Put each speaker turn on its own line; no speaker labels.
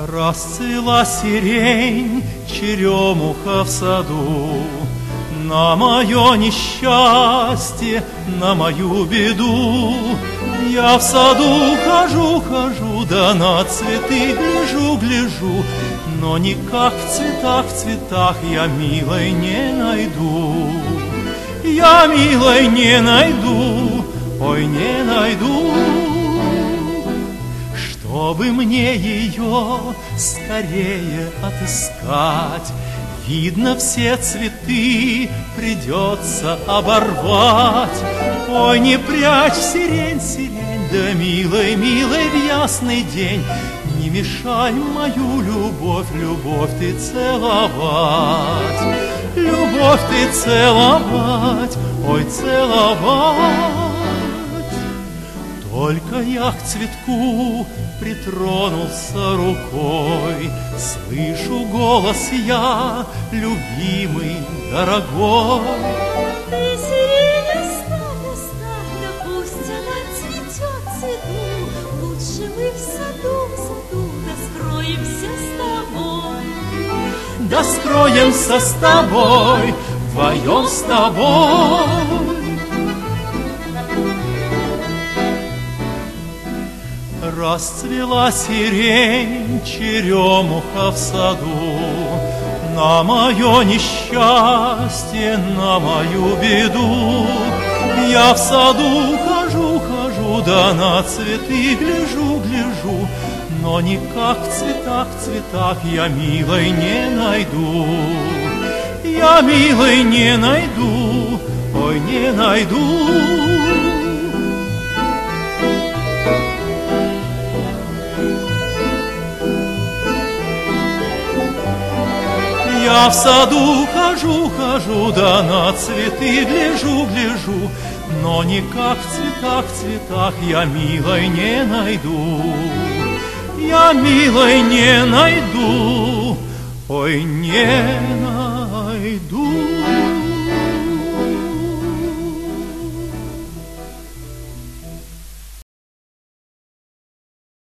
Расцвела сирень, черемуха в саду, на мое несчастье, на мою беду. Я в саду хожу, да на цветы гляжу, но никак в цветах я милой не найду. Я милой не найду, ой, не найду. Чтобы мне ее скорее отыскать, видно, все цветы придется оборвать. Ой, не прячь сирень, да милой, в ясный день не мешай мою любовь ты целовать. Любовь ты целовать, ой, целовать. Только я к цветку притронулся рукой, слышу голос я, любимый, дорогой.
Ты, сирень, оставь, да пусть она цветет, цвету. Лучше мы в саду, да скроемся с тобой.
Да скроемся с тобой, вдвоем с тобой. Расцвела сирень, черемуха в саду, на мое несчастье, на мою беду. Я в саду хожу, да на цветы гляжу, но никак в цветах я милой не найду. Я милой не найду, ой, не найду. Я в саду хожу, да на цветы гляжу, но никак в цветах я милой не найду. Я милой не найду, ой, не найду.